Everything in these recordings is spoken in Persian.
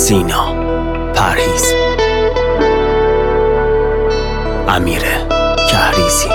سینا پرهیز، امیر کهریزی،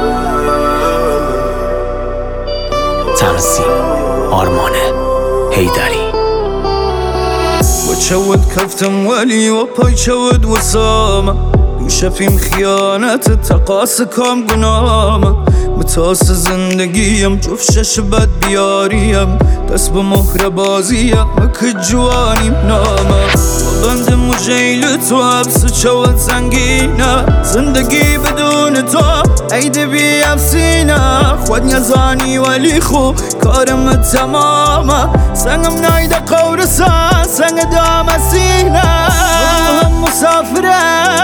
تنظیم آرمان حیدری. با چود کفتم ولی و پای چود وسامه، دوشفیم خیانت تقاس کام گنامه. متاس زندگیم جفت شش بد بیاریم، دست به مهر بازیم مک جوانیم نامه. بند مجیل تو حبس چود زنگینه، زندگی بدون تو عید بی افسینه. خود نزانی ولی خو کارم تمامه، سنگم نایده قورسان سنگ دام سینه. هم مسافره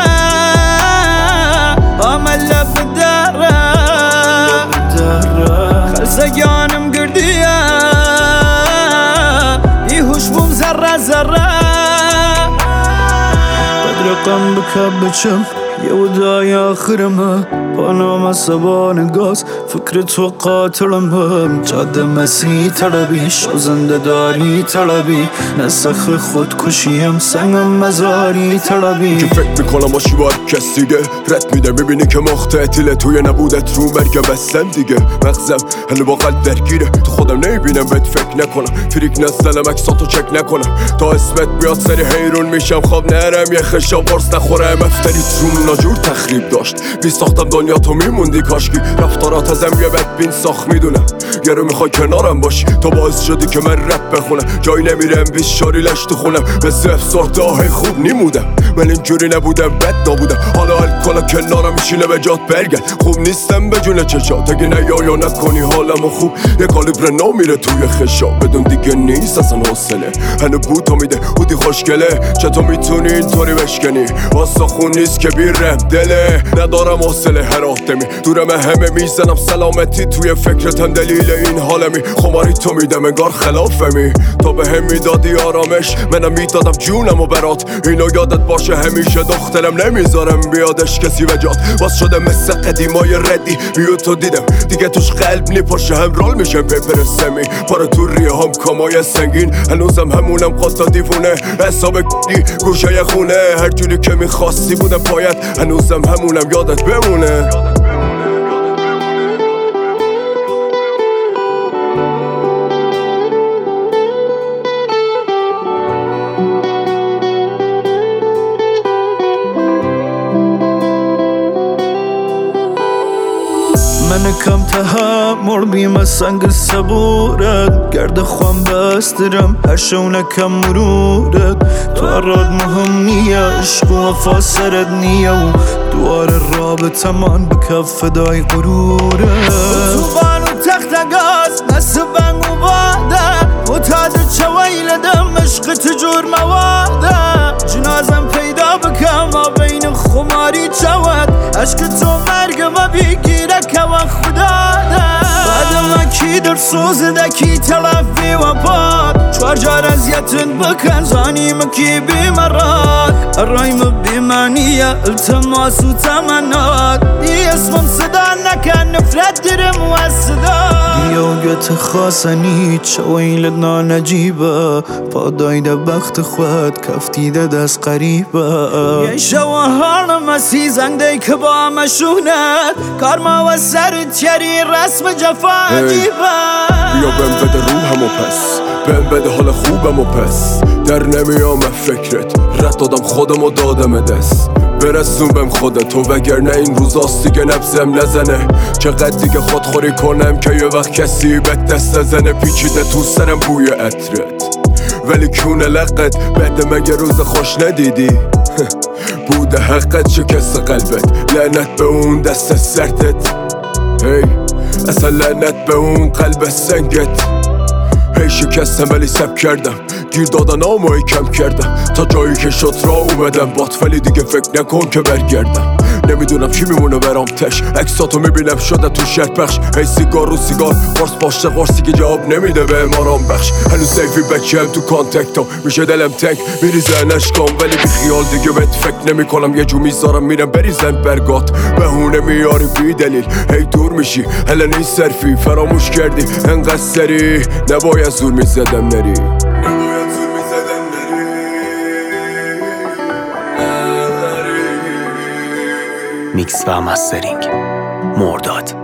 عمل لب داره، خلصگانم گردیه بیهوش بوم ذره ذره. بدرقم بکب بچم یه ودای آخرمه، پانام سبان گاز فکر تو قاتلمه. جاده مسیح طلبی شو زنده داری طلبی، نسخ خودکشیم سنگم مزاری طلبی. که فکر میکنم باشی با کس دیگه رد میده، میبینی که مختتیله توی نبودت رو مرگه بستم دیگه. مغزم هنو با قلب درگیره، تو خودم نمیبینم بهت فکر نکنم، فریک نزنم اکساتو چک نکنم. تا اسمت بیاد سری حیرون میشم، خواب نرم یه خشاب قرص نخورم. افتریت روم ناجور تخریب داشت، بی ساختم دنیا تو میموندی کاشکی. رفتارات ازم یه بدبین ساخت میدونم، یه رو میخوای کنارم باشی تو باعث شدی که من رپ بخونم. جایی نمیرم بیش شاری لش تو خونم، مثل افسرده های خوب نیمودم. من اینجوری نبودم بد نبودم، حالا الکلا کنارم میشینه به جات برگرد. خوب نیستم به جون چشات، اگه نیا نکنی حالمو خوب یه کالیبر نو میره توی خشاب. بدون دیگه نیست اصلا حوصله، هنو بوتا میده بودی خوشگله. چطور میتونی اینطوری بشکنی؟ واسه خون نیست که بیرم دله، ندارم حوصله هر آدمی دورم همه میزنم سلامتی توی فکرتم دلیل این حالمی. خماری تو میدم انگار خلافمی، تا به هم میدادی آرامش منم میدادم جونم و برات. اینو یادت باشه همیشه دخترم نمیذارم بیادش کسی وجات. باز شده مثل قدیمای ردی بیو تو دیدم دیگه توش قلب نیپاشه، هم رول میشم پیپر سمی پاره تو ریه هم کامای سنگین. هنوزم همونم قطا دیوونه حساب گوشه خونه، هر جوری که میخواستی بودم پایت، هنوزم همونم یادت بمونه. من کم تحمل بیم سنگ صبورت، گرد خوام بسترم هر شونه کم مرورت. تو اراد مهم نیه عشق و وفا سرت نیه، و دوار رابطه من به کف فدای غرورت. تو بانو تخت گاز مثل بنگ و باده، متعد چویلدم عشق تجور مواده. جنازم پیدا بکم ما بین خماری چود، عشق تو مرگ ما بگیره که و خدا ده. بعد ما کی در سوزده کی تلفی و پاد، چوار جار ازیتن بکن زانیم کی بیمراد. الرایم بیمانیه التماس و تمنات، دی اسمم صدا نکن نفرت درم و صدا. دیوگت خاصنی چویلدنا نجیبه، پادایده بخت خود کفتیده دست قریبه. یه شوه حالم اسی زنگده که با مشونت، کارما و سر تیری رسم جفا عجیبه. بیا بهم بده روحمو پس، بهم بده حال خوبمو پس. در نمیام فکرت رد دادم خودمو دادم دست. برسون بهم خودتو وگرنه این روزاست دیگه نبزم نزنه. چقدر دیگه خودخوری کنم که یه وقت کسی به دست نزنه. پیچیده تو سرم بوی عطرت ولی کونه لقت، بعد مگه روز خوش ندیدی؟ بوده حقت شکست قلبت، لعنت به اون دست سرتت. هی اصلا لعنت به اون قلب سنگت. هی شکستم ولی سب کردم، گیر دادن آمایی کم کردم. تا جایی که شد را اومدم بات، ولی دیگه فکر نکن که برگردم. نمیدونم چی میمونه برام تش، عکساتو میبینم شده تو شهر پخش. هی سیگار رو سیگار قرص پاشته قرصی که جواب نمیده به آرام بخش. هنوز سیفی بچم تو کانتکتا، میشه دلم تنگ میریزن اشکام، ولی بی خیال دیگه بهت فکر نمی کنم. یه جو میذارم میرم بریزن برگات، بهونه میاری بی دلیل. هی دور میشی هلا نیست صرفی، فراموش کردی انقدر سری، نباید زور میزدم نری. میکس و مسترینگ مرداد